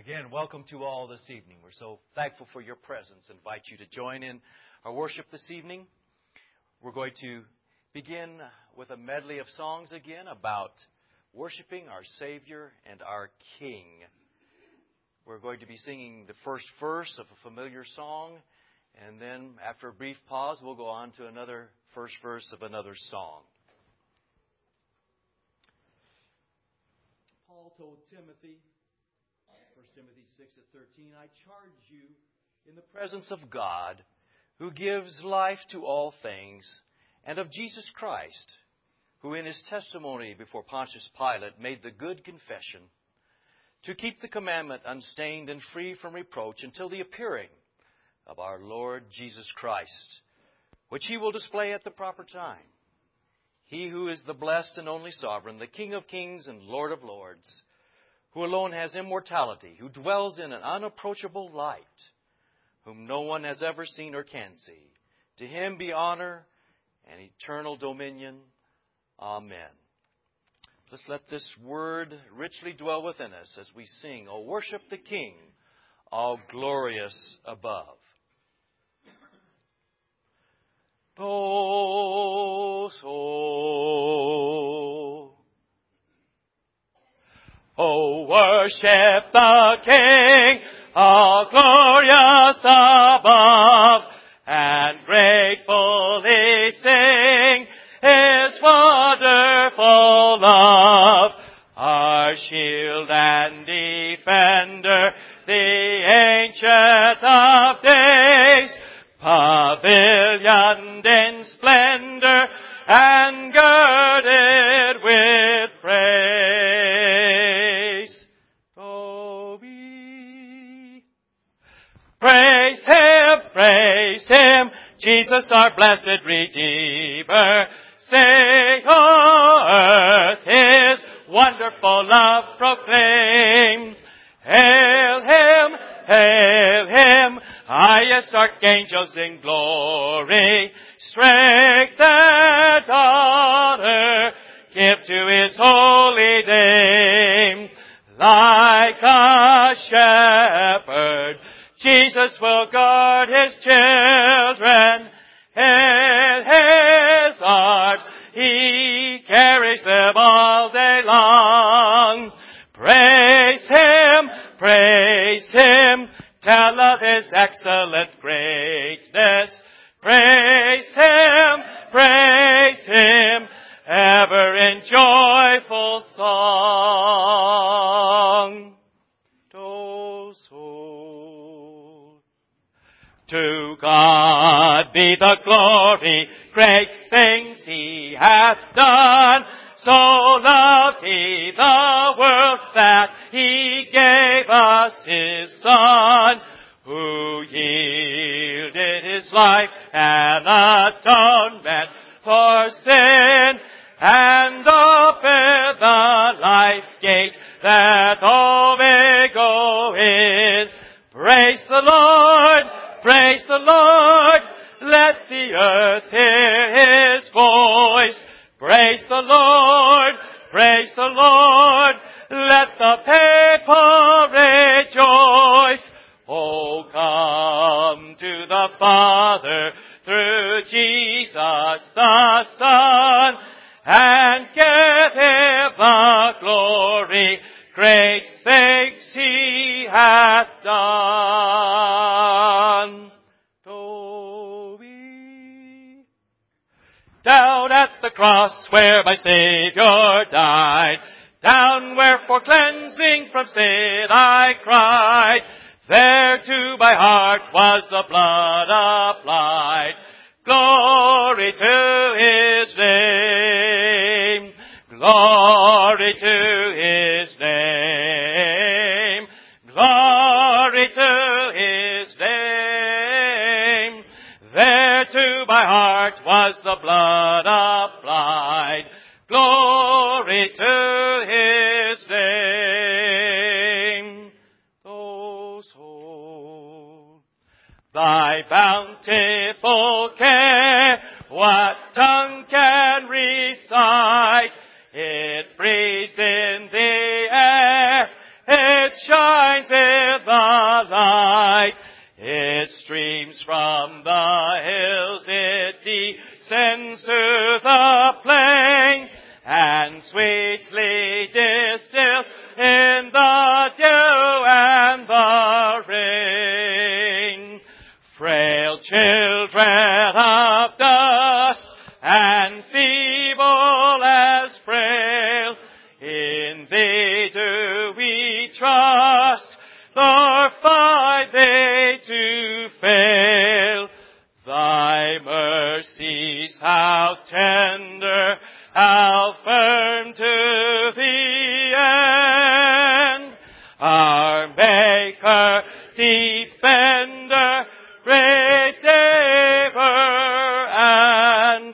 Again, welcome to all this evening. We're so thankful for your presence. I invite you to join in our worship this evening. We're going to begin with a medley of songs again about worshiping our Savior and our King. We're going to be singing the first verse of a familiar song, and then after a brief pause, we'll go on to another first verse of another song. Paul told Timothy, 1 Timothy 6:13, I charge you in the presence of God, who gives life to all things, and of Jesus Christ, who in his testimony before Pontius Pilate made the good confession, to keep the commandment unstained and free from reproach until the appearing of our Lord Jesus Christ, which he will display at the proper time. He who is the blessed and only sovereign, the King of kings and Lord of lords, who alone has immortality, who dwells in an unapproachable light, whom no one has ever seen or can see. To him be honor and eternal dominion. Amen. Let's let this word richly dwell within us as we sing, O worship the King, all glorious above. O worship the King, all glorious above, and gratefully sing His wonderful love. Our shield and defender, the Ancient of Days, pavilioned in splendor and girded with praise. Praise Him, Jesus our blessed Redeemer. Sing, O earth, His wonderful love proclaim. Hail Him, highest archangels in glory. Strength and honor give to His holy name. Like a shepherd, Jesus will guard His children. In His arms He carries them all day long. Praise Him, tell of His excellent greatness. Praise Him, ever in joyful song. To God be the glory, great things He hath done. So loved He the world that He gave us His Son, who yielded His life an atonement for sin, and opened the life gates that all may go in. Praise the Lord! Praise the Lord! Let the earth hear His voice. Praise the Lord! Praise the Lord! Let the people rejoice. Oh, come to the Father through Jesus the Son, and give Him the glory. Great things He hath done. Down at the cross where my Savior died, down where for cleansing from sin I cried, there to my heart was the blood applied. Glory to His name. Glory to His name. Glory to His name. There to my heart was the blood applied. Glory to His name. Thy bountiful care, what tongue can recite? It breathes in the air, it shines in how firm to the end, our Maker, Defender, Redeemer, and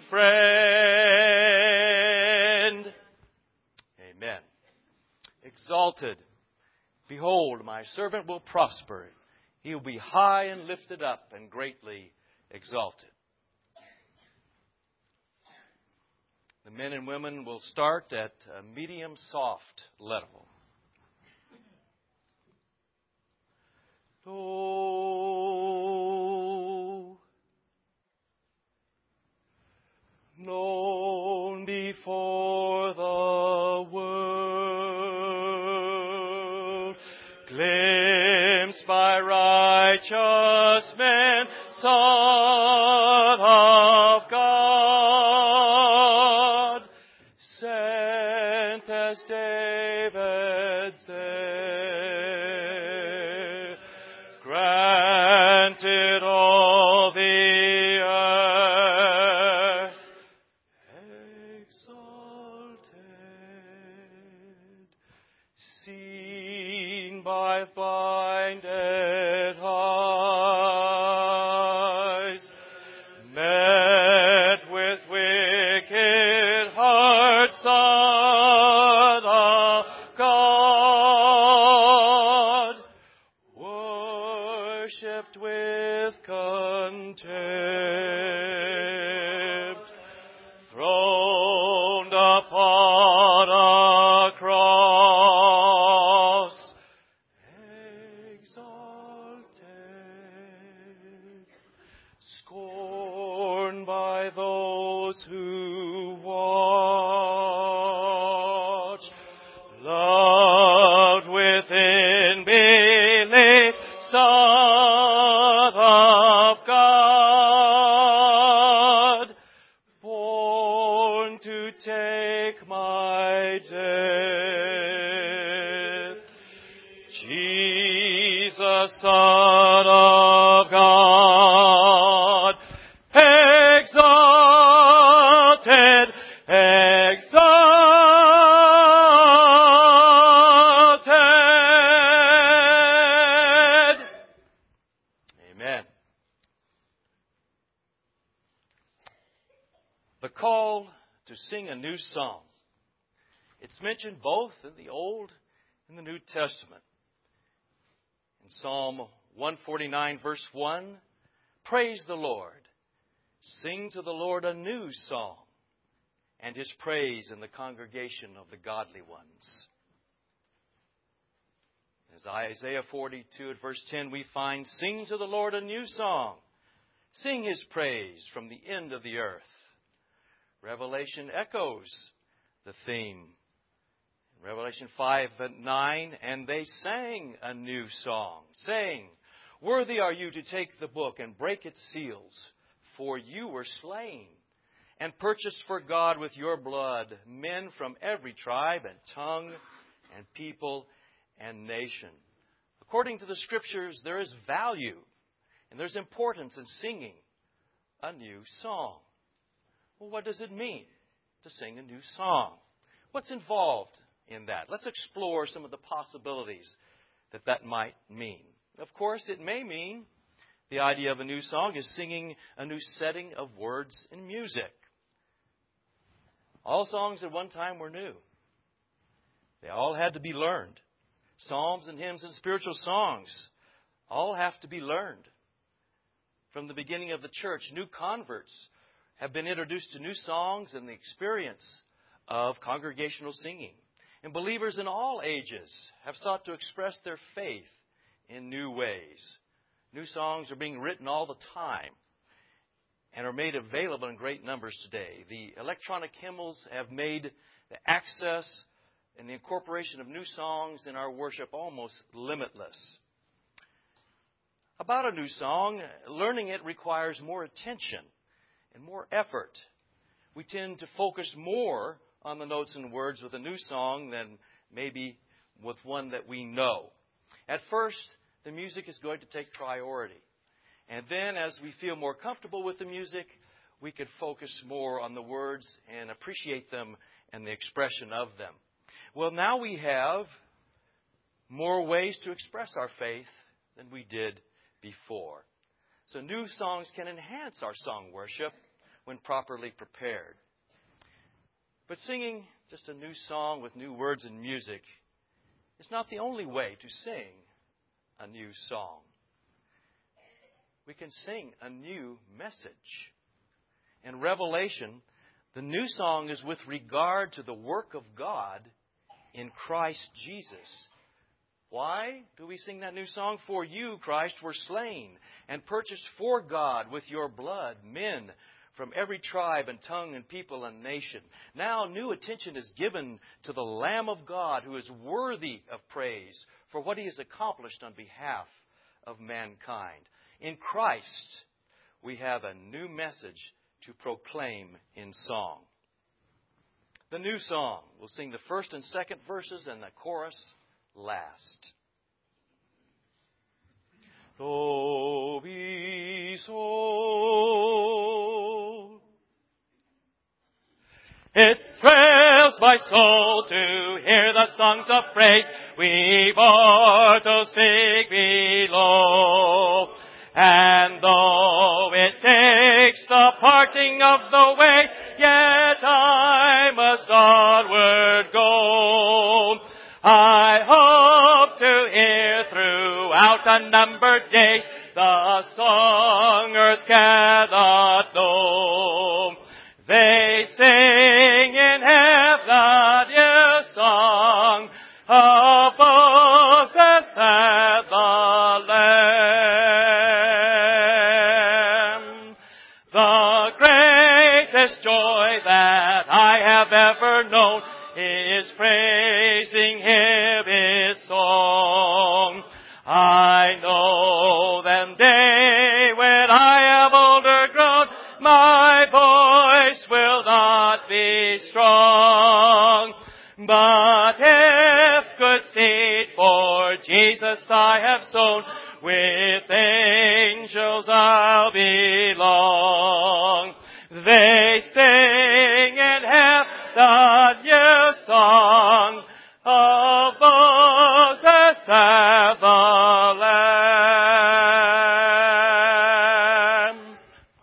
Friend. Amen. Exalted. Behold, my servant will prosper. He will be high and lifted up and greatly exalted. The men and women will start at a medium soft level. Oh, known before the world, glimpsed by righteous men, Son of God, sent as David said, granted all the earth, exalted, seen by blinded eyes, met with wicked hearts, Son of God, worshipped with contempt, throned upon a cross, exalted, scorned by those who watch, loved within belief, Son of God, born to take my death. Jesus, Son of God, exalted, exalted. Amen. The call to sing a new song. It's mentioned both in the Old and the New Testament. In Psalm 149, verse 1, praise the Lord. Sing to the Lord a new song, and His praise in the congregation of the godly ones. As Isaiah 42 at verse 10, we find, sing to the Lord a new song. Sing His praise from the end of the earth. Revelation echoes the theme. In Revelation 5 and 9, and they sang a new song, saying, worthy are you to take the book and break its seals, for you were slain, and purchased for God with your blood men from every tribe and tongue and people and nation. According to the Scriptures, there is value and there's importance in singing a new song. Well, what does it mean to sing a new song? What's involved in that? Let's explore some of the possibilities that might mean. Of course, it may mean the idea of a new song is singing a new setting of words and music. All songs at one time were new. They all had to be learned. Psalms and hymns and spiritual songs all have to be learned. From the beginning of the church, new converts have been introduced to new songs and the experience of congregational singing. And believers in all ages have sought to express their faith in new ways. New songs are being written all the time and are made available in great numbers today. The electronic hymnals have made the access and the incorporation of new songs in our worship almost limitless. About a new song, learning it requires more attention and more effort. We tend to focus more on the notes and words with a new song than maybe with one that we know. At first, the music is going to take priority. And then, as we feel more comfortable with the music, we could focus more on the words and appreciate them and the expression of them. Well, now we have more ways to express our faith than we did before. So new songs can enhance our song worship when properly prepared. But singing just a new song with new words and music is not the only way to sing a new song. We can sing a new message. In Revelation, the new song is with regard to the work of God in Christ Jesus. Why do we sing that new song? For you, Christ, were slain and purchased for God with your blood men from every tribe and tongue and people and nation. Now new attention is given to the Lamb of God, who is worthy of praise for what He has accomplished on behalf of mankind. In Christ, we have a new message to proclaim in song. The new song, we'll sing the first and second verses and the chorus last. Lo mi soul. It thrills my soul to hear the songs of praise we mortals sing below. And though it takes the parting of the ways, yet I must onward go. I hope to hear throughout unnumbered days the song earth cannot know. They sing in heaven a song of Moses and the Lamb. The greatest joy that I have ever known is praising Him in song. I know them day when I am older grown, my voice will not be strong. But if good seed for Jesus I have sown, with angels I'll belong. They sing in heaven the new song of Moses and the Lamb.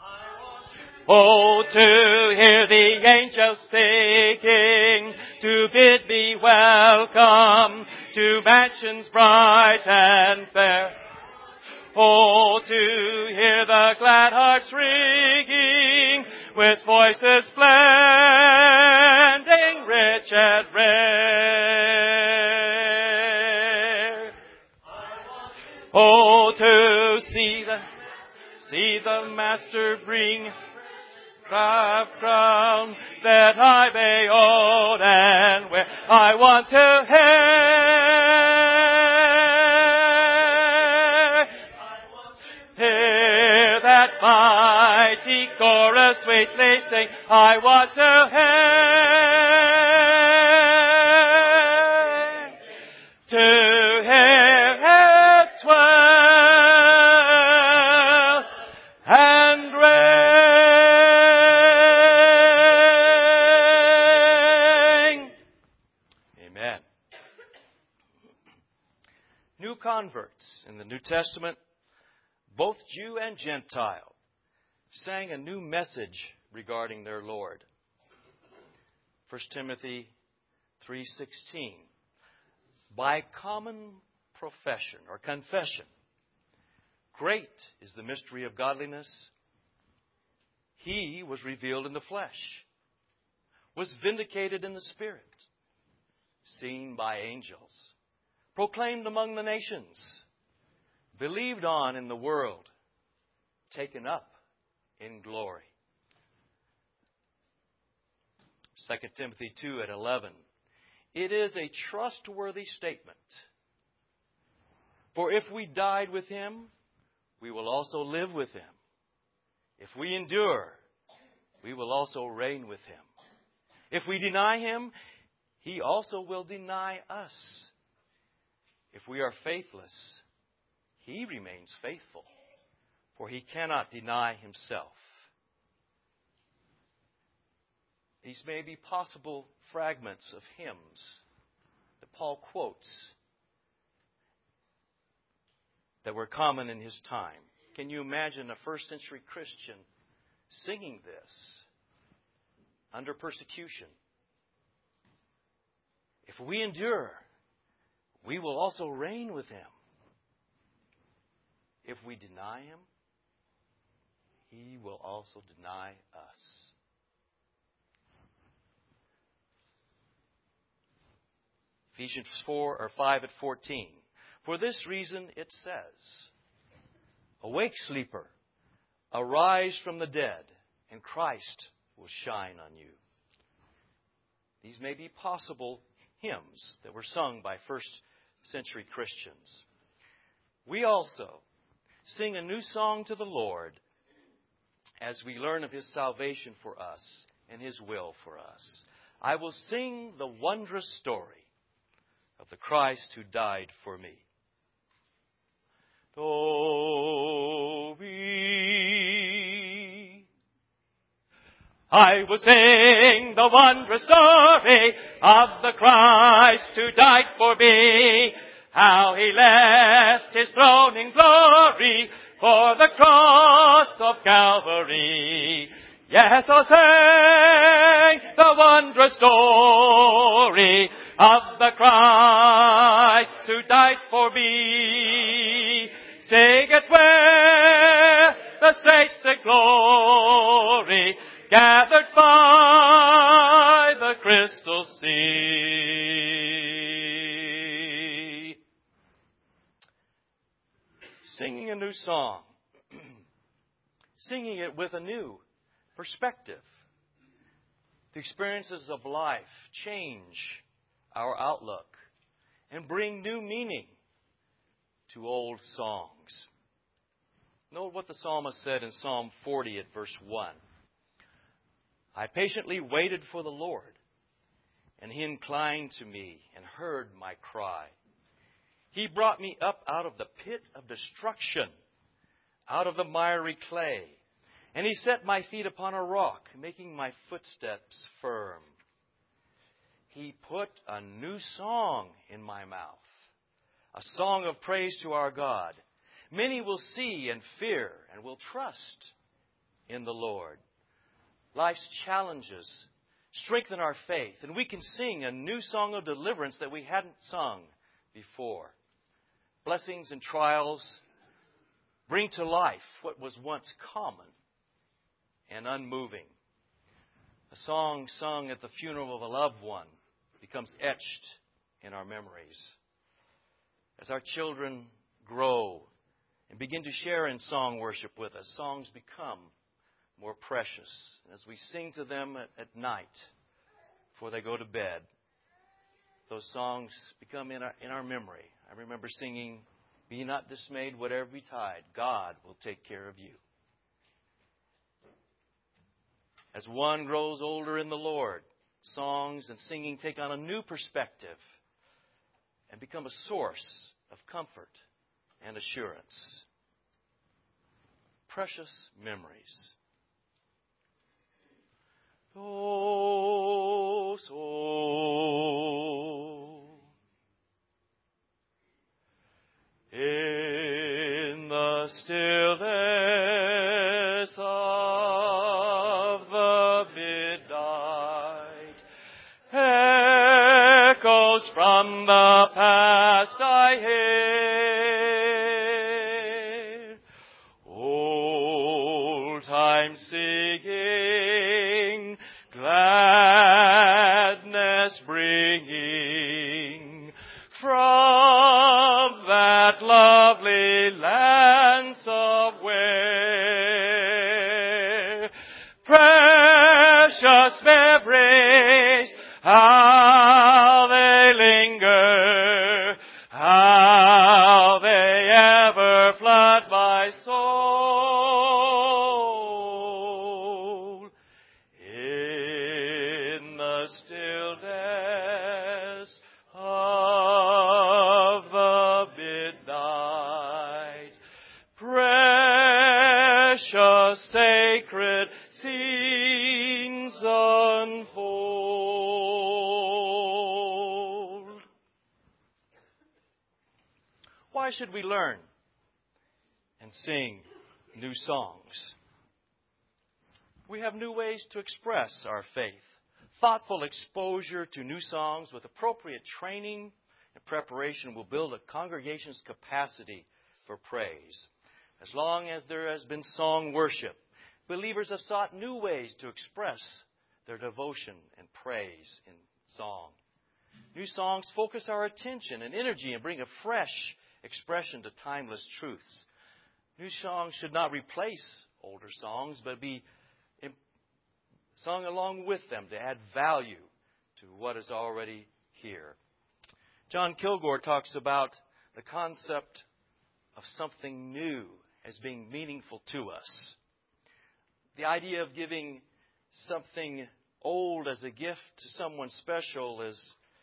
Oh, to hear the angels singing, to bid me welcome to mansions bright and fair. Oh, to hear the glad hearts ringing with voices blending rich and rare. Oh, to see the Master bring crown that I may own and wear. I want to hear that mighty chorus sweetly sing. I want to hear it swell and ring. Amen. New converts in the New Testament, both Jew and Gentile, sang a new message regarding their Lord. 1 Timothy 3:16. By common profession or confession, great is the mystery of godliness. He was revealed in the flesh, was vindicated in the Spirit, seen by angels, proclaimed among the nations, believed on in the world, taken up in glory. 2 Timothy 2:11. It is a trustworthy statement. For if we died with Him, we will also live with Him. If we endure, we will also reign with Him. If we deny Him, He also will deny us. If we are faithless, He remains faithful, for He cannot deny Himself. These may be possible fragments of hymns that Paul quotes that were common in his time. Can you imagine a first century Christian singing this under persecution? If we endure, we will also reign with Him. If we deny Him, He will also deny us. Ephesians 5:14. For this reason it says, "Awake, sleeper, arise from the dead, and Christ will shine on you." These may be possible hymns that were sung by first century Christians. We also sing a new song to the Lord as we learn of His salvation for us and His will for us. I will sing the wondrous story of the Christ who died for me. I will sing the wondrous story of the Christ who died for me, how He left His throne in glory for the cross of Calvary. Yes, I'll sing the wondrous story of the Christ who died for me. Sing it where the saints in glory gathered by the crystal sea. Singing a new song. Singing it with a new perspective. The experiences of life change our outlook and bring new meaning to old songs. Note what the psalmist said in Psalm 40 at verse 1. I patiently waited for the Lord, and He inclined to me and heard my cry. He brought me up out of the pit of destruction, out of the miry clay, and He set my feet upon a rock, making my footsteps firm. He put a new song in my mouth, a song of praise to our God. Many will see and fear and will trust in the Lord. Life's challenges strengthen our faith, and we can sing a new song of deliverance that we hadn't sung before. Blessings and trials bring to life what was once common and unmoving. A song sung at the funeral of a loved one becomes etched in our memories. As our children grow and begin to share in song worship with us, songs become more precious. As we sing to them at night before they go to bed, those songs become in our memory. I remember singing, "Be not dismayed, whatever betide, God will take care of you." As one grows older in the Lord, songs and singing take on a new perspective and become a source of comfort and assurance. Precious memories. Oh, soul, in the stillness of the midnight, echoes from the past I hear, old time singing, gladness bringing from that lovely land somewhere. Precious memories, how they linger, how they ever flood my soul. In the stillness of the midnight, precious sacred scenes unfold. why should we learn and sing new songs? We have new ways to express our faith. Thoughtful exposure to new songs with appropriate training and preparation will build a congregation's capacity for praise. As long as there has been song worship, believers have sought new ways to express their devotion and praise in song. New songs focus our attention and energy and bring a fresh expression to timeless truths. New songs should not replace older songs, but be sung along with them to add value to what is already here. John Kilgore talks about the concept of something new as being meaningful to us. The idea of giving something old as a gift to someone special is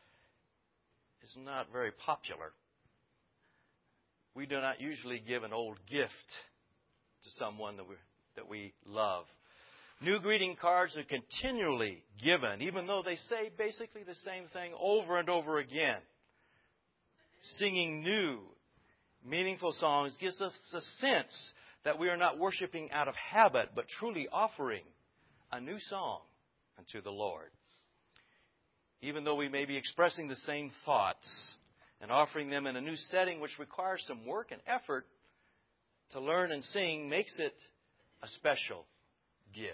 not very popular. We do not usually give an old gift to someone that we love. New greeting cards are continually given, even though they say basically the same thing over and over again. Singing new, meaningful songs gives us a sense that we are not worshiping out of habit, but truly offering a new song unto the Lord. Even though we may be expressing the same thoughts and offering them in a new setting, which requires some work and effort to learn and sing, makes it a special gift.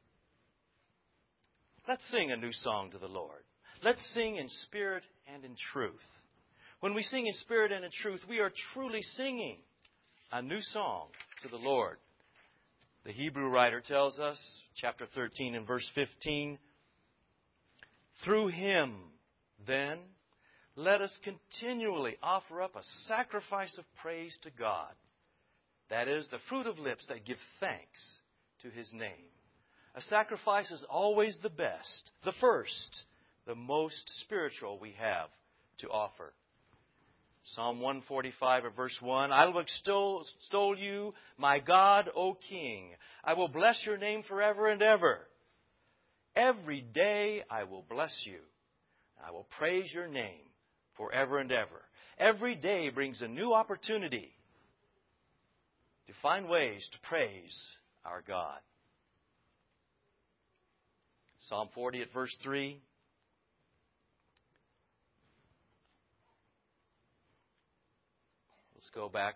Let's sing a new song to the Lord. Let's sing in spirit and in truth. When we sing in spirit and in truth, we are truly singing a new song to the Lord. The Hebrew writer tells us, chapter 13 and verse 15, through Him, then, let us continually offer up a sacrifice of praise to God. That is, the fruit of lips that give thanks to His name. A sacrifice is always the best, the first, the most spiritual we have to offer. Psalm 145 verse 1, I will extol you, my God, O King. I will bless your name forever and ever. Every day I will bless you. I will praise your name forever and ever. Every day brings a new opportunity to find ways to praise our God. Psalm 40 at verse 3. Let's go back.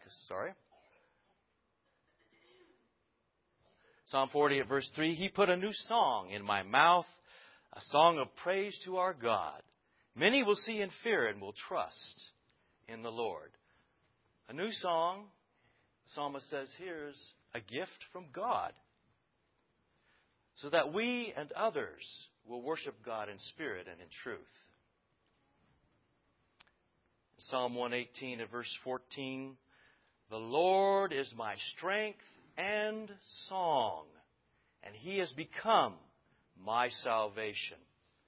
Psalm 40 at verse 3. He put a new song in my mouth, a song of praise to our God. Many will see and fear and will trust in the Lord. A new song, the psalmist says here, is a gift from God, so that we and others will worship God in spirit and in truth. Psalm 118 and verse 14, the Lord is my strength and song, and He has become my salvation.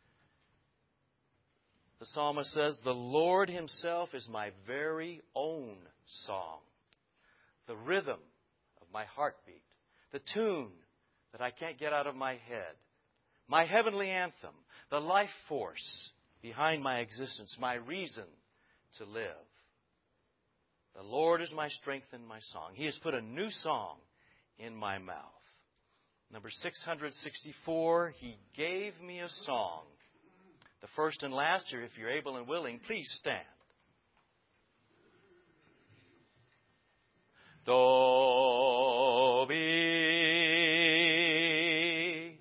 The psalmist says, the Lord Himself is my very own song, the rhythm of my heartbeat, the tune that I can't get out of my head, my heavenly anthem, the life force behind my existence, my reason to live. The Lord is my strength and my song. He has put a new song in my mouth. Number 664, He gave me a song. The first and last year, if you're able and willing, please stand. Do be.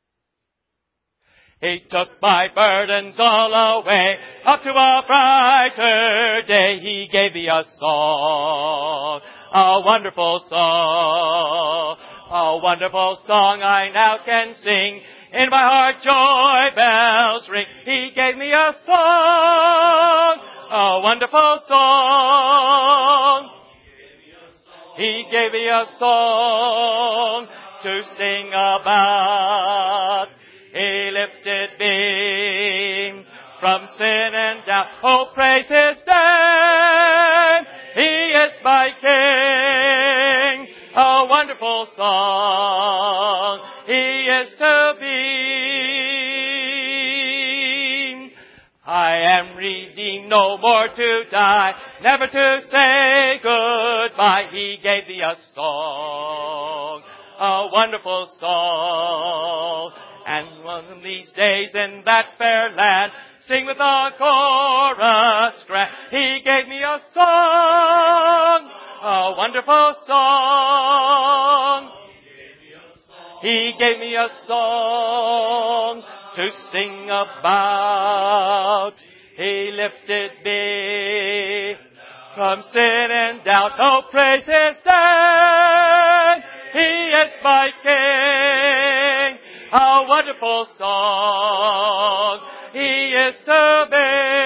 He took my burdens all away, up to a brighter day. He gave me a song, a wonderful song, a wonderful song I now can sing. In my heart joy bells ring. He gave me a song, a wonderful song. He gave me a song to sing about. He lifted me from sin and doubt. Oh, praise His name. He is my King. A wonderful song He is to be. I am redeemed, no more to die, never to say goodbye. He gave me a song, a wonderful song. And one of these days in that fair land, sing with a chorus grand. He gave me a song, a wonderful song. He gave me a song to sing about. He lifted me from sin and doubt. Oh, praise His name. He is my King. A wonderful song He is to me.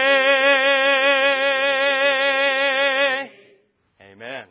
Amen.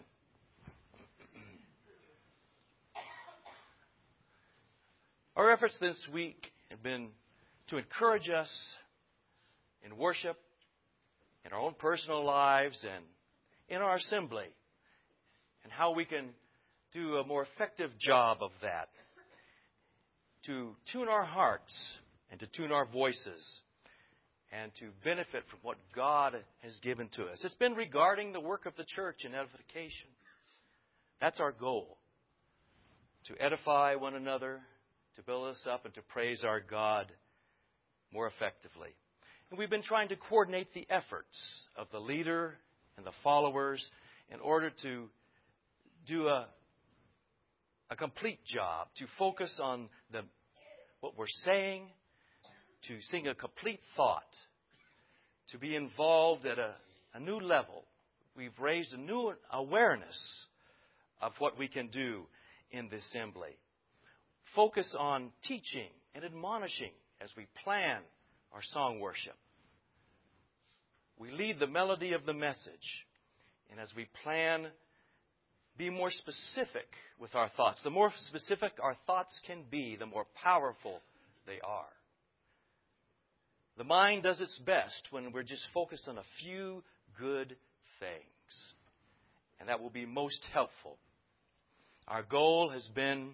Our efforts this week have been to encourage us in worship, in our own personal lives, and in our assembly, and how we can do a more effective job of that, to tune our hearts and to tune our voices and to benefit from what God has given to us. It's been regarding the work of the church in edification. That's our goal, to edify one another, to build us up, and to praise our God more effectively. And we've been trying to coordinate the efforts of the leader and the followers in order to do a complete job, to focus on what we're saying, to sing a complete thought, to be involved at a new level. We've raised a new awareness of what we can do in the assembly. Focus on teaching and admonishing as we plan our song worship. We lead the melody of the message. And as we plan, be more specific with our thoughts. The more specific our thoughts can be, the more powerful they are. The mind does its best when we're just focused on a few good things. And that will be most helpful. Our goal has been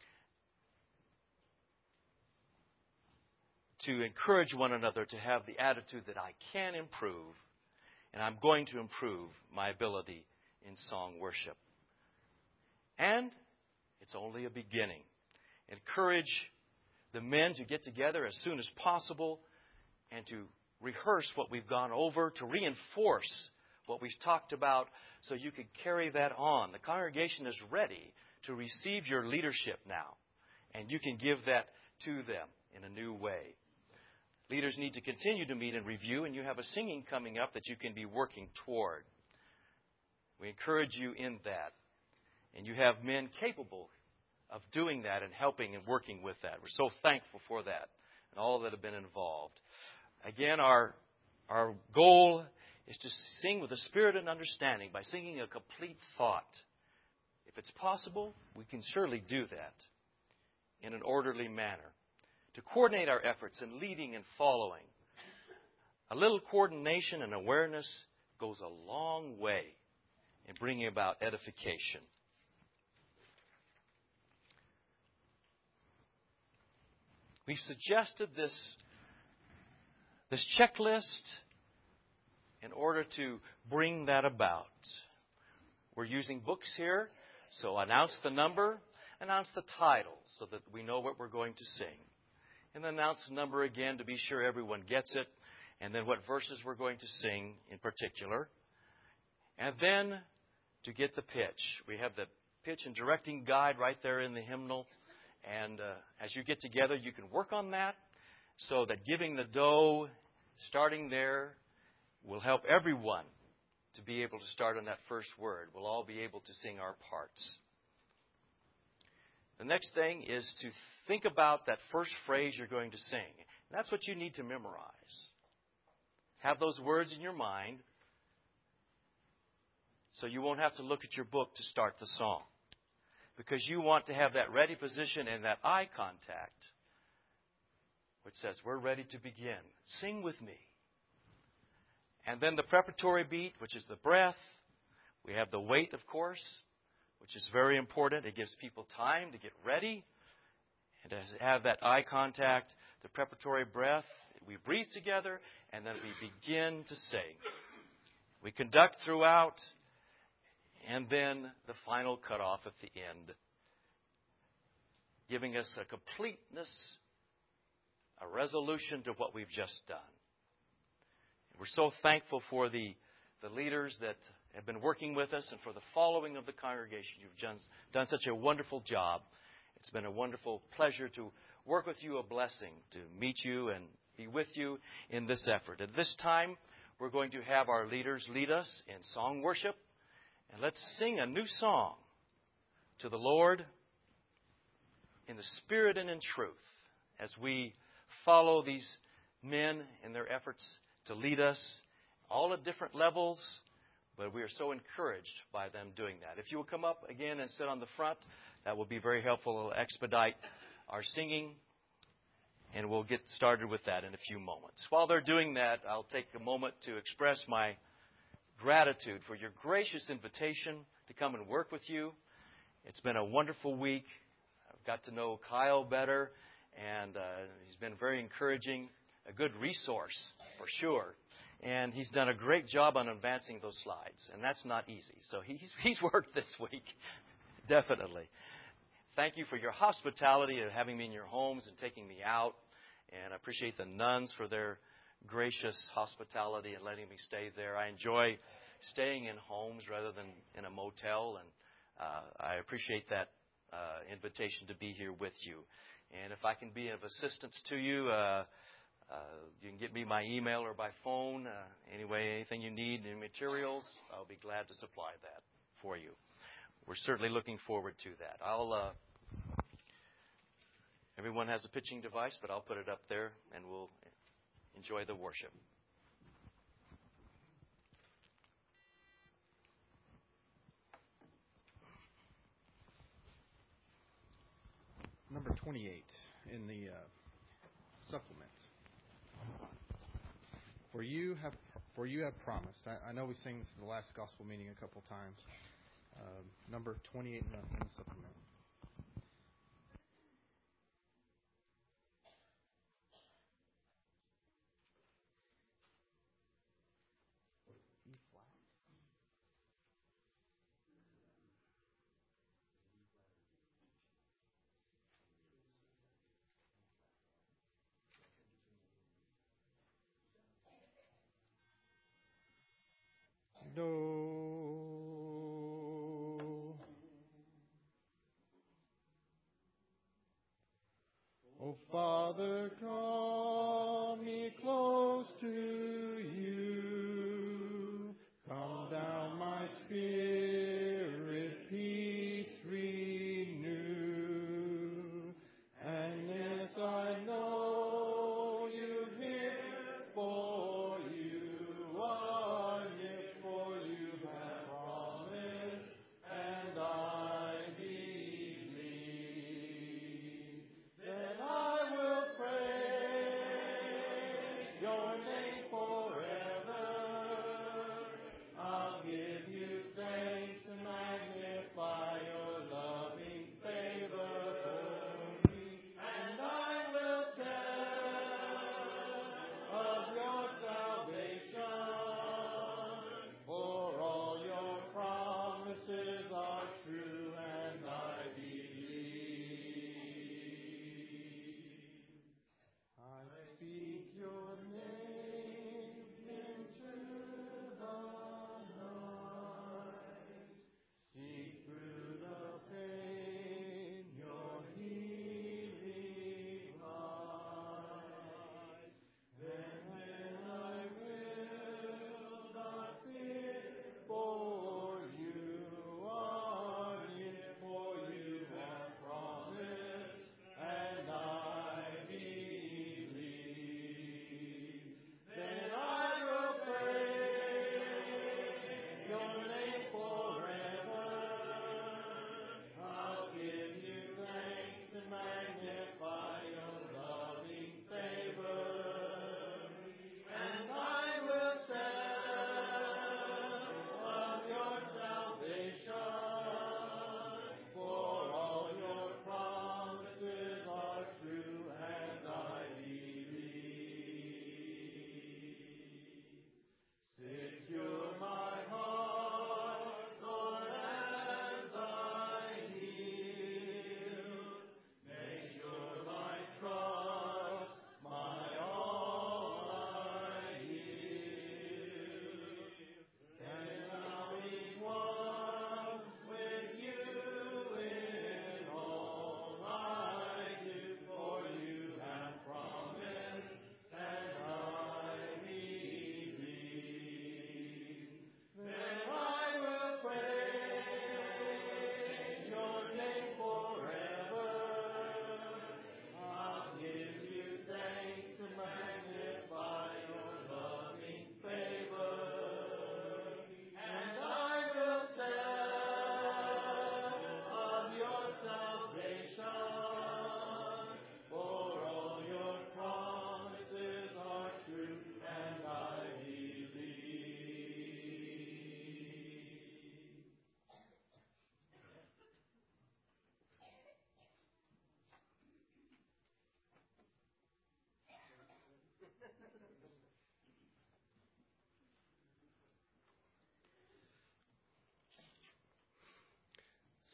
to encourage one another to have the attitude that I can improve, and I'm going to improve my ability in song worship. And it's only a beginning. Encourage the men to get together as soon as possible and to rehearse what we've gone over, to reinforce what we've talked about so you can carry that on. The congregation is ready to receive your leadership now, and you can give that to them in a new way. Leaders need to continue to meet and review, and you have a singing coming up that you can be working toward. We encourage you in that. And you have men capable of doing that and helping and working with that. We're so thankful for that and all that have been involved. Again, our goal is to sing with a spirit and understanding by singing a complete thought. If it's possible, we can surely do that in an orderly manner. To coordinate our efforts in leading and following. A little coordination and awareness goes a long way in bringing about edification. We've suggested this checklist in order to bring that about. We're using books here, so announce the number, announce the title so that we know what we're going to sing. And then announce the number again to be sure everyone gets it, and then what verses we're going to sing in particular. And then to get the pitch. We have the pitch and directing guide right there in the hymnal. And as you get together, you can work on that so that giving the dough, starting there, will help everyone to be able to start on that first word. We'll all be able to sing our parts. The next thing is to think about that first phrase you're going to sing. And that's what you need to memorize. Have those words in your mind so you won't have to look at your book to start the song. Because you want to have that ready position and that eye contact which says, we're ready to begin. Sing with me. And then the preparatory beat, which is the breath. We have the wait, of course, which is very important. It gives people time to get ready and to have that eye contact. The preparatory breath, we breathe together, and then we begin to sing. We conduct throughout, and then the final cutoff at the end, giving us a completeness, a resolution to what we've just done. We're so thankful for the leaders that have been working with us and for the following of the congregation. You've done such a wonderful job. It's been a wonderful pleasure to work with you, a blessing to meet you and be with you in this effort. At this time, we're going to have our leaders lead us in song worship. And let's sing a new song to the Lord in the Spirit and in truth as we follow these men in their efforts to lead us, all at different levels, but we are so encouraged by them doing that. If you will come up again and sit on the front, that will be very helpful. It'll expedite our singing, and we'll get started with that in a few moments. While they're doing that, I'll take a moment to express my gratitude for your gracious invitation to come and work with you. It's been a wonderful week. I've got to know Kyle better, and he's been very encouraging, a good resource for sure. And he's done a great job on advancing those slides, and that's not easy. So he's worked this week, definitely. Thank you for your hospitality of having me in your homes and taking me out. And I appreciate the nuns for their gracious hospitality and letting me stay there. I enjoy staying in homes rather than in a motel, and I appreciate that invitation to be here with you. And if I can be of assistance to you, you can get me by email or by phone. Anyway, anything you need, any materials, I'll be glad to supply that for you. We're certainly looking forward to that. Everyone has a pitching device, but I'll put it up there, and we'll enjoy the worship. Number 28 in the supplement. For you have promised. I know we sang this at the last gospel meeting a couple times. Number 28 in the supplement. Do. Oh, Father, call me close to you. Calm down my spirit, peace renew. And yes, I know you hear for you are near, for you have promised, and I believe. Then I will praise your name forever. I'll give you thanks and magnify your loving favor for me. And I will tell of your salvation, for all your promises are true, and I believe. I speak your name in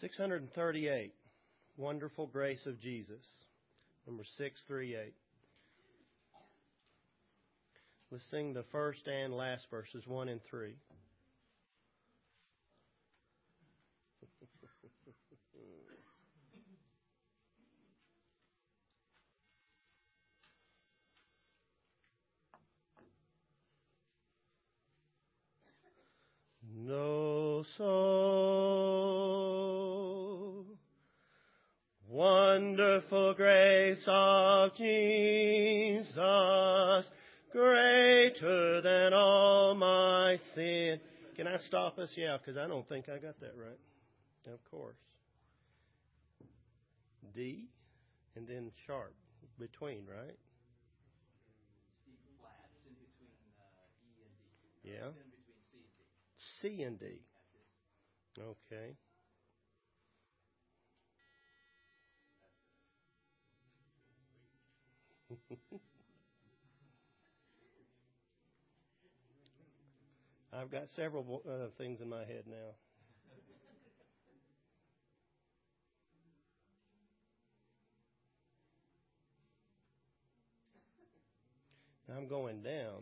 638, Wonderful Grace of Jesus, number 638. Let's sing the first and last verses, 1 and 3. No soul, wonderful grace of Jesus, greater than all my sin. Can I stop us? Yeah, because I don't think I got that right. Of course. D, and then sharp, between, right? Yeah. C and D. Okay. I've got several things in my head now. I'm going down.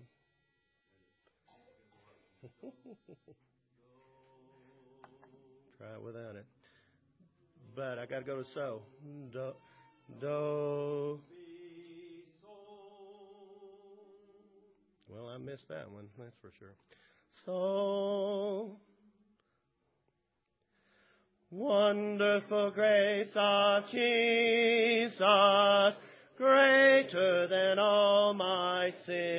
Try it without it. But I got to go to so. Do. Well, I missed that one, that's for sure. So, wonderful grace of Jesus, greater than all my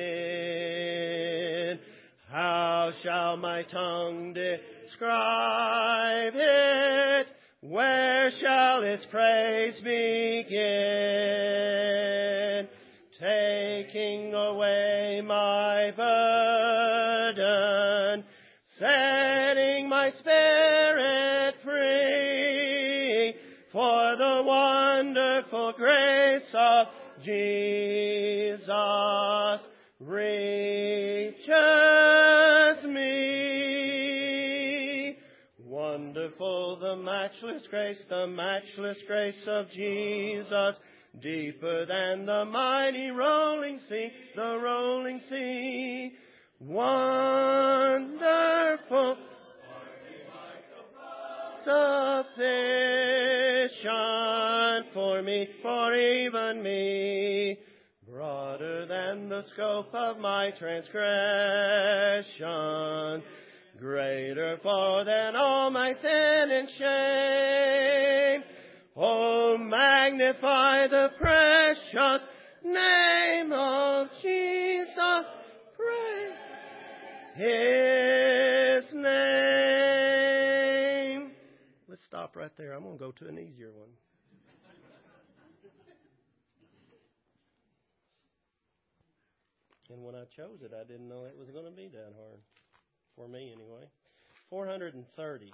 sin. How shall my tongue describe it? Where shall its praise begin? Taking away my burden, setting my spirit free, for the wonderful grace of Jesus reaches me. Wonderful the matchless grace of Jesus, deeper than the mighty rolling sea, the rolling sea. Wonderful, sufficient for me, for even me. Broader than the scope of my transgression, greater far than all my sin and shame. Oh, magnify the precious name of Jesus. Praise His name. Let's stop right there. I'm going to go to an easier one. And when I chose it, I didn't know it was going to be that hard. For me, anyway. 430.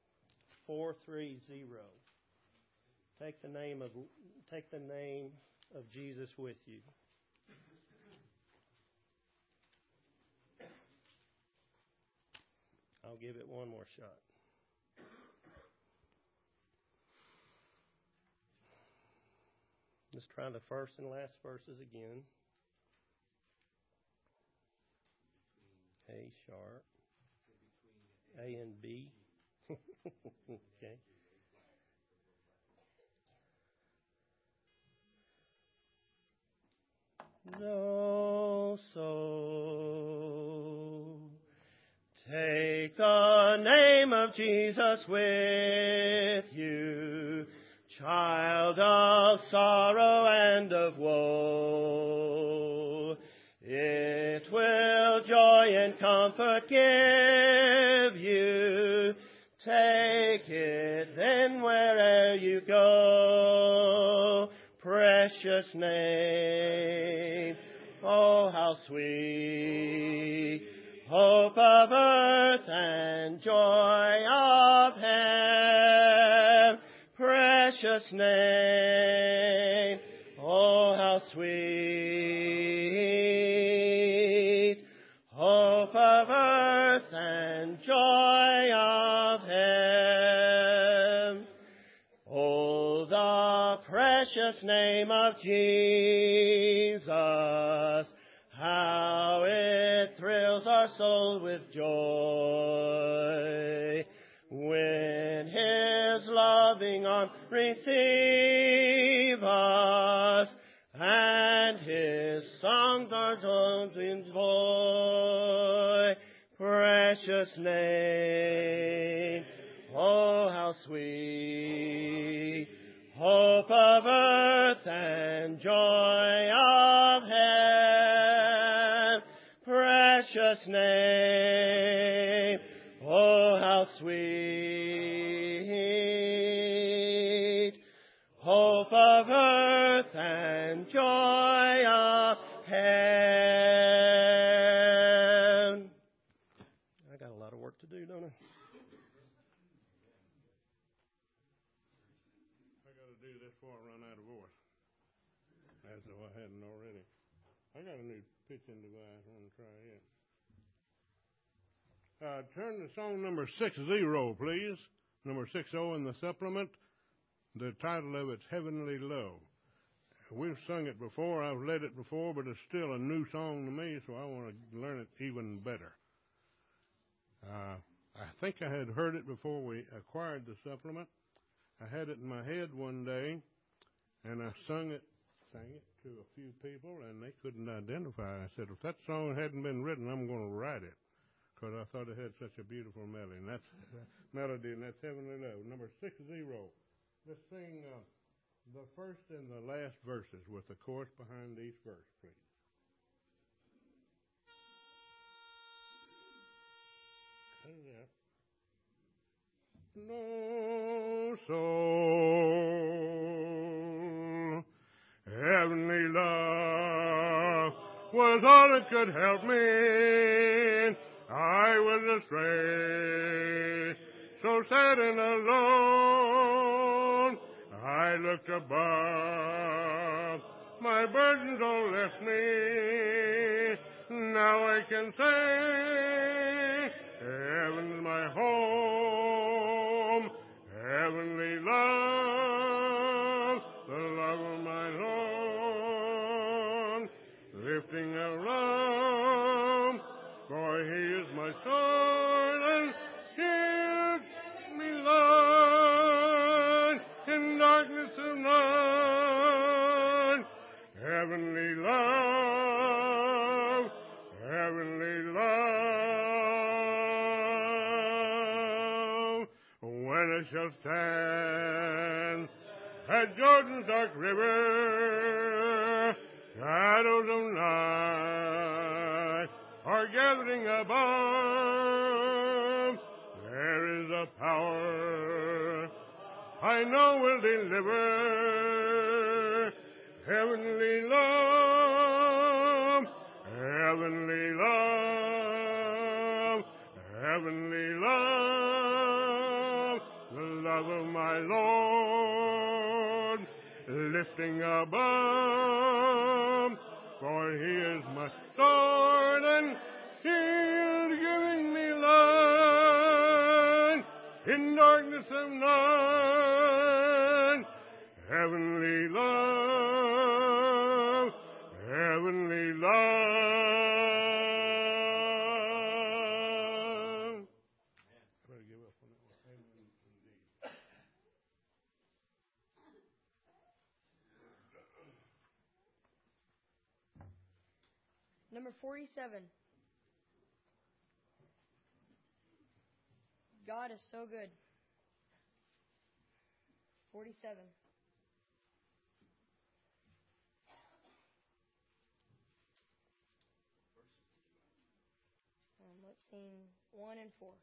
430. Take the name of Jesus with you. I'll give it one more shot. Let's try the first and last verses again. A sharp. A and B. Okay. No soul, take the name of Jesus with you, child of sorrow and of woe. It will joy and comfort give you. Take it then where'er you go. Precious name, oh how sweet, hope of earth and joy of heaven. Precious name, oh how sweet, hope of earth and joy of heaven. precious name of Jesus, how it thrills our soul with joy when His loving arm receive us, and His songs our tones enjoy. Precious name, oh how sweet, hope of earth and joy of heaven. Precious name, oh how sweet, hope of earth and joy of heaven. I got a lot of work to do, don't I? I got to do this before I run out of voice, as though I hadn't already. I got a new pitching device. I want to try it. Turn to song number 60, please. Number 60 in the supplement. The title of it's Heavenly Love. We've sung it before. I've led it before, but it's still a new song to me, so I want to learn it even better. I think I had heard it before we acquired the supplement. I had it in my head one day, and I sang it to a few people, and they couldn't identify. I said, if that song hadn't been written, I'm going to write it, because I thought it had such a beautiful melody. And that's Heavenly Love, number 60. Let's sing the first and the last verses with the chorus behind each verse, please. No soul, heavenly love was all that could help me. I was astray, so sad and alone. I looked above, my burdens all left me. Now I can say, heaven's my home, heavenly love, the love of my Lord, lifting around, for He is my sword and shield, me light in darkness of night. Heavenly love, heavenly love. When I shall stand at Jordan's dark river, shadows of night are gathering above. There is a power I know will deliver. Heavenly love, heavenly love, heavenly love, the love of my Lord, lifting above, for He is my sword and shield, giving me light in darkness of night. Heavenly love, heavenly love. I better give up on that one. Amen. Number 47. God is so good. 47. Let's sing 1 and 4.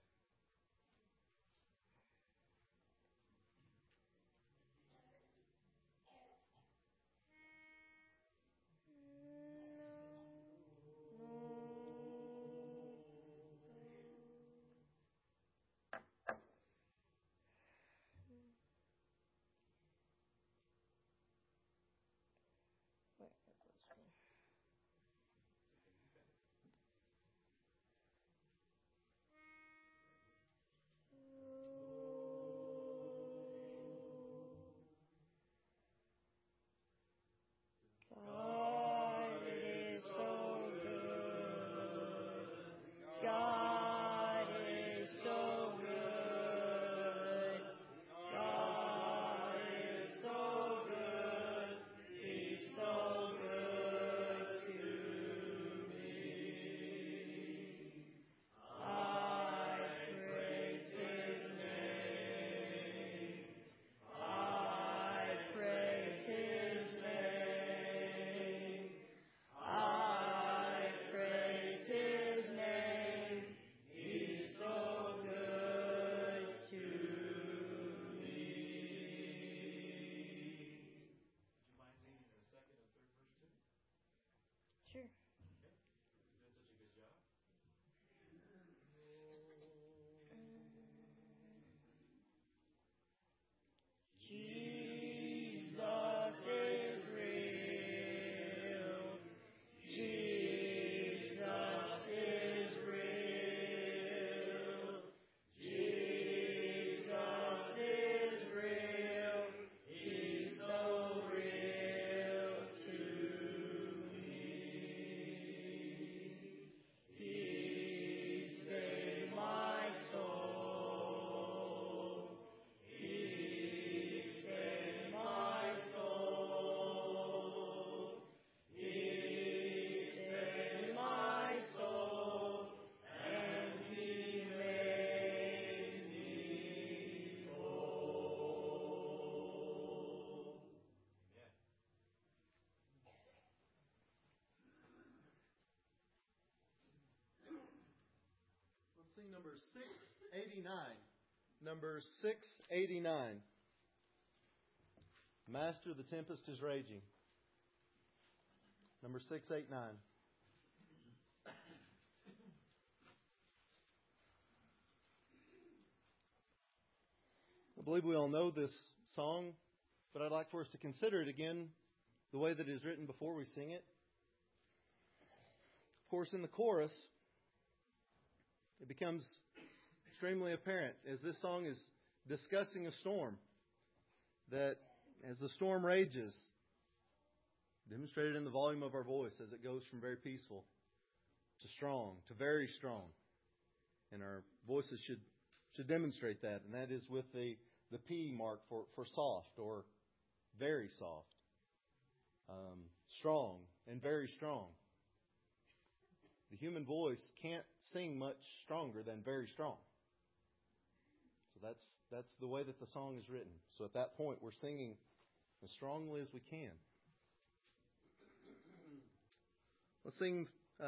sing number 689. Number 689. Master, the tempest is raging. Number 689. I believe we all know this song, but I'd like for us to consider it again the way that it is written before we sing it. Of course, in the chorus, it becomes extremely apparent as this song is discussing a storm, that as the storm rages, demonstrated in the volume of our voice as it goes from very peaceful to strong, to very strong. And our voices should demonstrate that, and that is with the P mark for soft or very soft. Strong and very strong. The human voice can't sing much stronger than very strong. So that's the way that the song is written. So at that point, we're singing as strongly as we can. Let's sing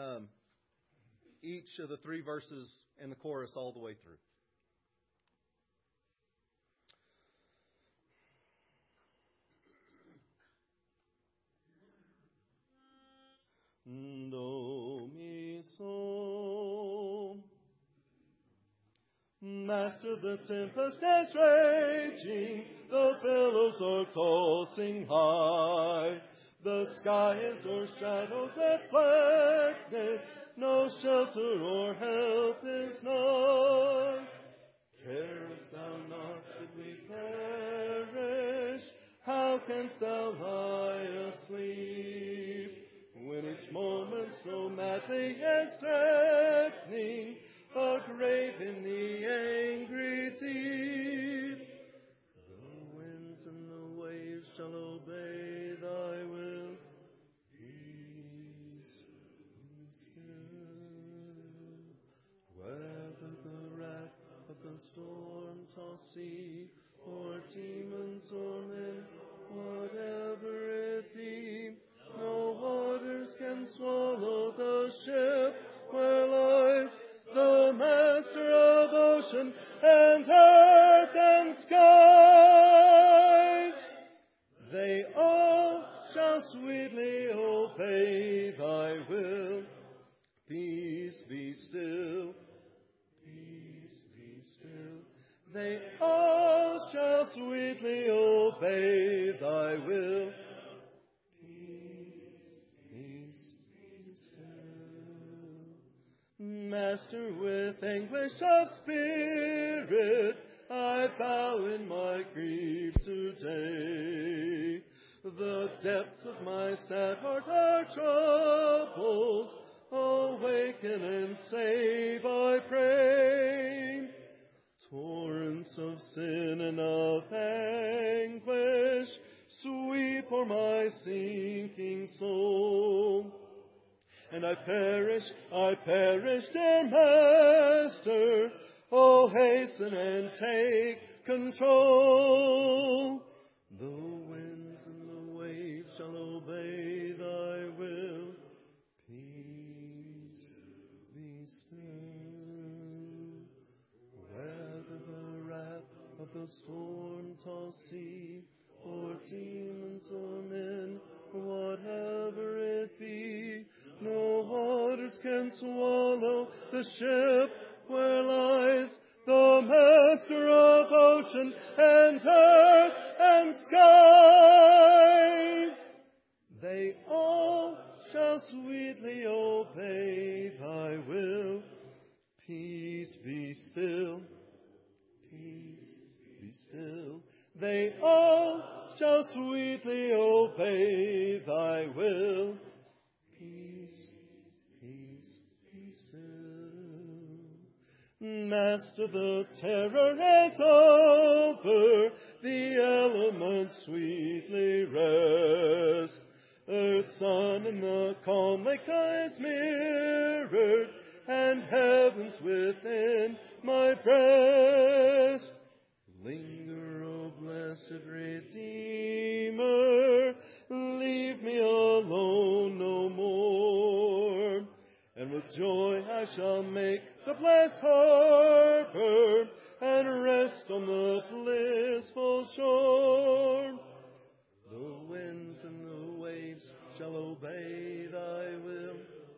each of the 3 verses in the chorus all the way through. Do, mi, sol. Master, the tempest is raging, the billows are tossing high. The sky is o'ershadowed with blackness, no shelter or help is nigh. Carest thou not that we perish? How canst thou lie asleep? When each moment so madly is threatening a grave in the angry deep. The winds and the waves shall obey thy will. Peace, be still. Whether the wrath of the storm-tossed sea, or demons or men, whatever it be, no waters can swallow the ship where lies the Master of ocean and earth and skies. They all shall sweetly obey thy will. Peace, be still. Peace, be still. They all shall sweetly obey thy will. Master, with anguish of spirit, I bow in my grief today. The depths of my sad heart are troubled. Awaken and save, I pray. Torrents of sin and of anguish sweep o'er my sinking soul. And I perish, dear Master. Oh, hasten and take control. The winds and the waves shall obey thy will. Peace, be still. Whether the wrath of the storm-tossed sea, or demons or men, whatever it be, no waters can swallow the ship where lies the Master of ocean and earth and skies. They all shall sweetly obey thy will. Peace, be still. Peace, be still. They all shall sweetly obey thy will. Peace, peace, be still. Master, the terror is over, the elements sweetly rest. Earth, sun, and the calm lake is mirrored, and heavens within my breast. Linger, O blessed Redeemer, leave me alone no more. And with joy I shall make the blessed harbor and rest on the blissful shore. The winds and the waves shall obey thy will.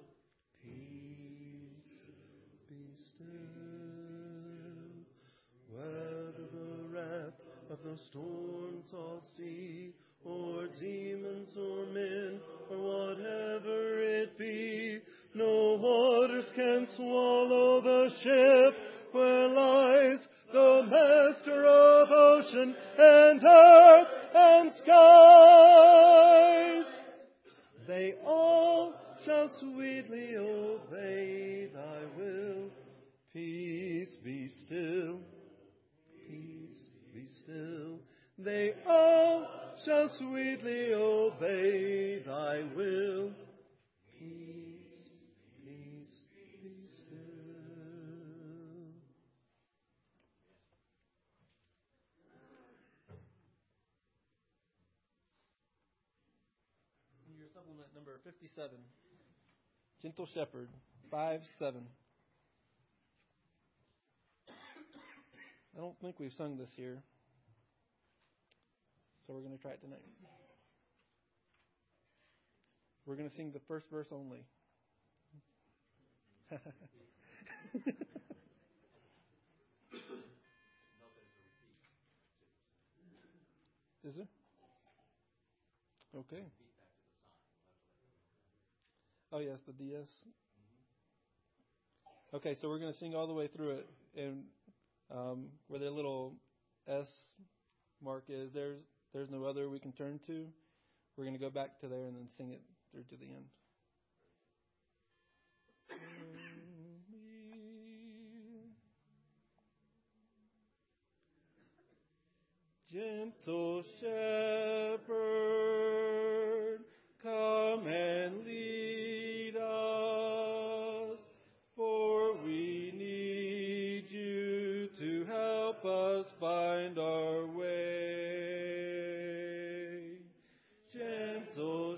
Peace, be still. Whether the wrath of the storms I'll see, or demons or men, or whatever it be, no waters can swallow the ship where lies the master of ocean and earth and skies. They all shall sweetly obey thy will. Peace, be still. Peace, be still. They all shall sweetly obey thy will. Peace, peace, be still. Your supplement number 57. Gentle Shepherd, 5-7. I don't think we've sung this here, so we're going to try it tonight. We're going to sing the first verse only. Is there? Okay. Oh, yes, the DS. Okay, so we're going to sing all the way through it. And where the little S mark is, there's no other we can turn to. We're going to go back to there and then sing it through to the end. Gentle shepherd, come and lead us, for we need you to help us find our way. Gentle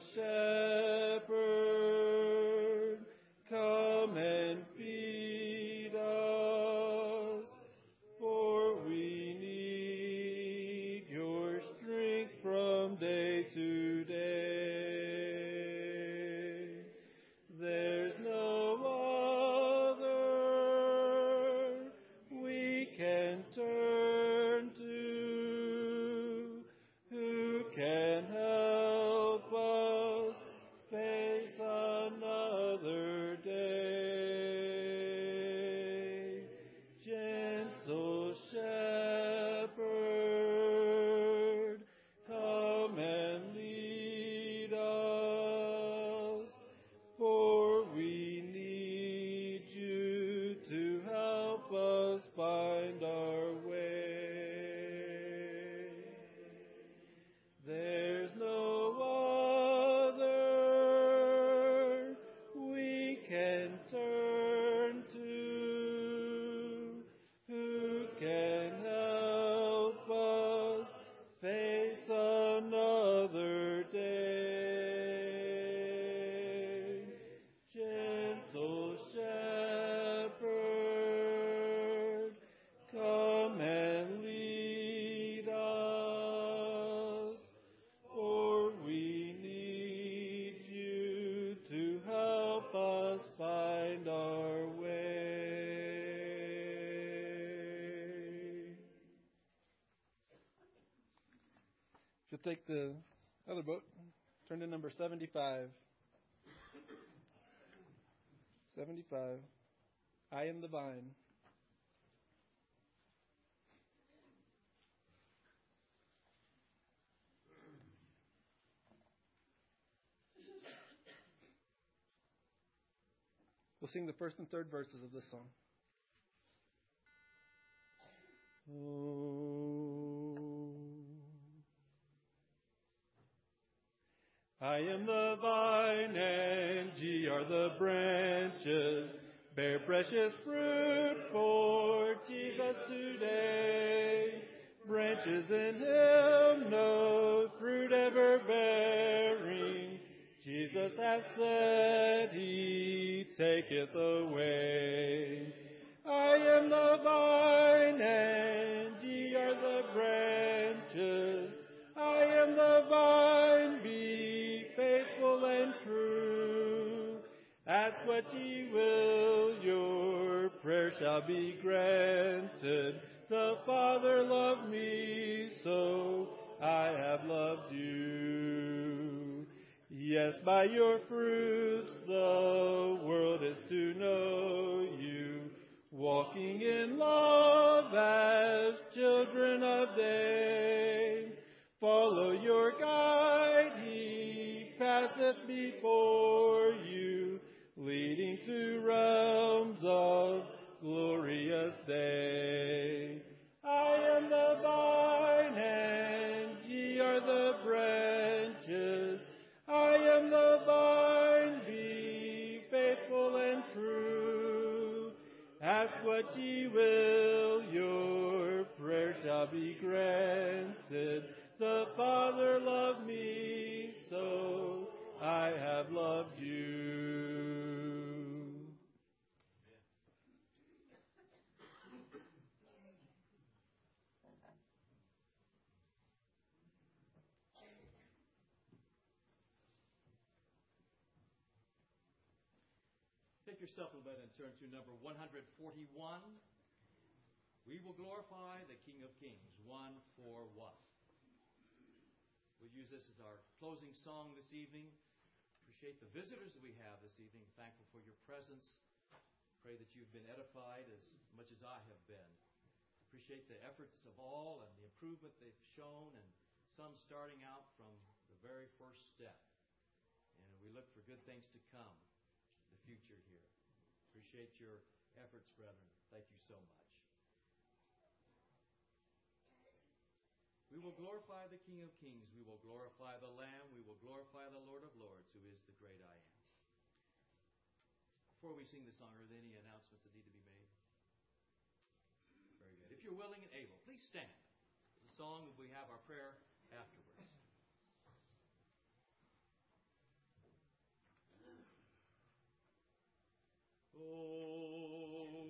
shepherd, come and feed us, for we need your strength from day to day. There's no other we can turn to who can help us face another day. Gentle shepherd, come and lead us, for we need you to help us find our way. There's no other we can turn to who can help us face another day. Gentle shepherd, come and lead us, for we need you to help us find our way. If you'll take the other book, turn to number 75. 75. I am the vine. We'll sing the first and third verses of this song. I am the vine and ye are the branches. Bear precious fruit for Jesus today. Branches in him no fruit ever bearing. Jesus hath said, He taketh away. I am the vine, and ye are the branches. I am the vine, be faithful and true. Ask what ye will, your prayer shall be granted. The Father loved me, so I have loved you. Yes, by your fruits the world is to know you, walking in love as children of day. Follow your guide, He passeth before you, leading to realms of glorious day. I am the vine, and ye are the branches. I am the vine, be faithful and true. Ask what ye will, your prayer shall be granted. The Father loved me, so I have loved you. Take your supplement and turn to number 141. We will glorify the King of Kings, 141. We'll use this as our closing song this evening. Appreciate the visitors that we have this evening. Thankful for your presence. Pray that you've been edified as much as I have been. Appreciate the efforts of all and the improvement they've shown, and some starting out from the very first step. And we look for good things to come in the future here. Appreciate your efforts, brethren. Thank you so much. We will glorify the King of Kings. We will glorify the Lamb. We will glorify the Lord of Lords, who is the great I am. Before we sing the song, are there any announcements that need to be made? Very good. If you're willing and able, please stand. The song, we have our prayer afterwards. Oh,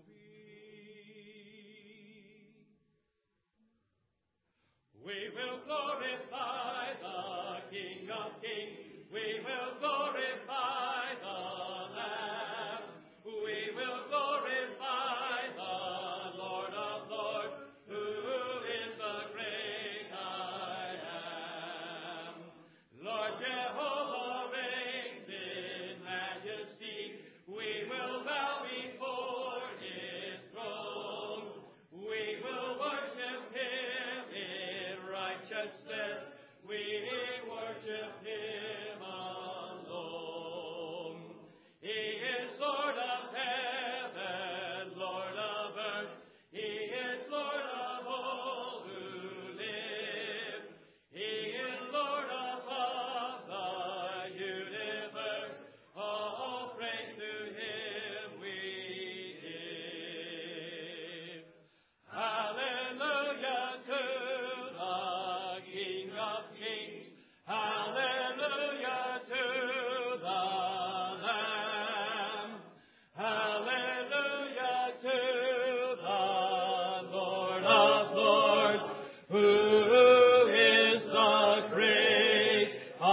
we will glorify the King of Kings. We will glorify the Lamb. We will glorify the Lord of Lords, who is the great I am. Lord Jehovah reigns in majesty. We will bow before His throne. We will worship Him in righteousness. We worship Him alone. He is Lord of heaven, Lord of earth. He is Lord of all who live. He is Lord above the universe. All praise to Him we give. Hallelujah to the King of Kings. Hallelujah to the Lamb. Hallelujah to the Lord of Lords, who is the great I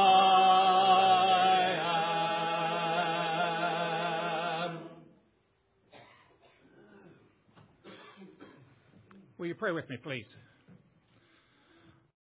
am. Will you pray with me, please?